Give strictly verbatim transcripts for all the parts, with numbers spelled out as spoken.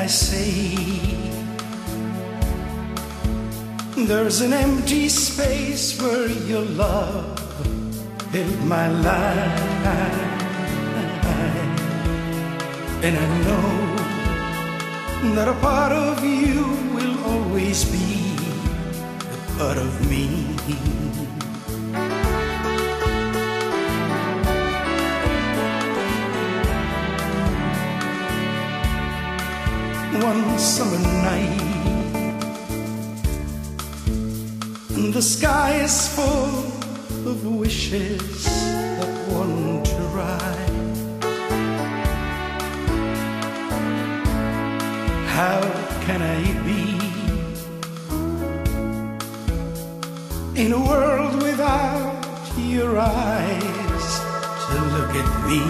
say? There's an empty space where your love filled my life, and I know that a part of you will always be a part of me. One summer night, and the sky is full of wishes that want to ride. How can I be in a world without your eyes to look at me?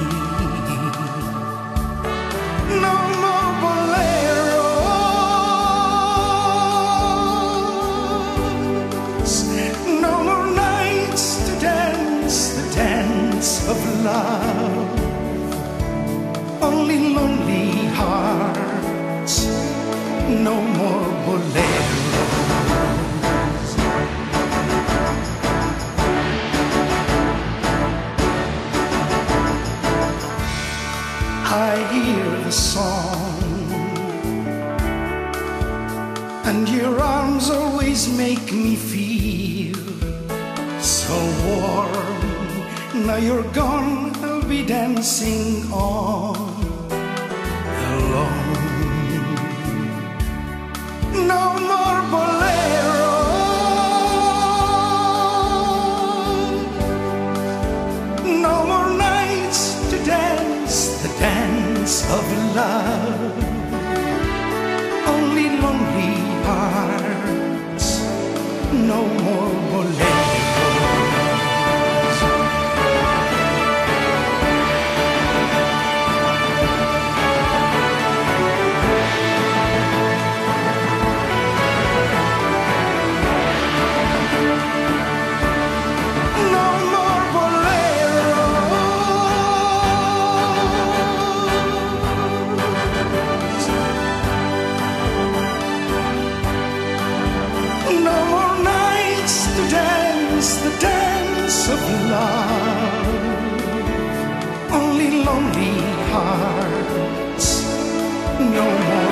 No more boleros, no more nights to dance the dance of love. Only lonely hearts, no more boleros. I hear the song, and your arms always make me feel so warm. Now you're gone, I'll be dancing on alone. No more bolero, no more nights to dance the dance of love. Only lonely hearts, no more boleros. The dance of love, only lonely hearts, no more.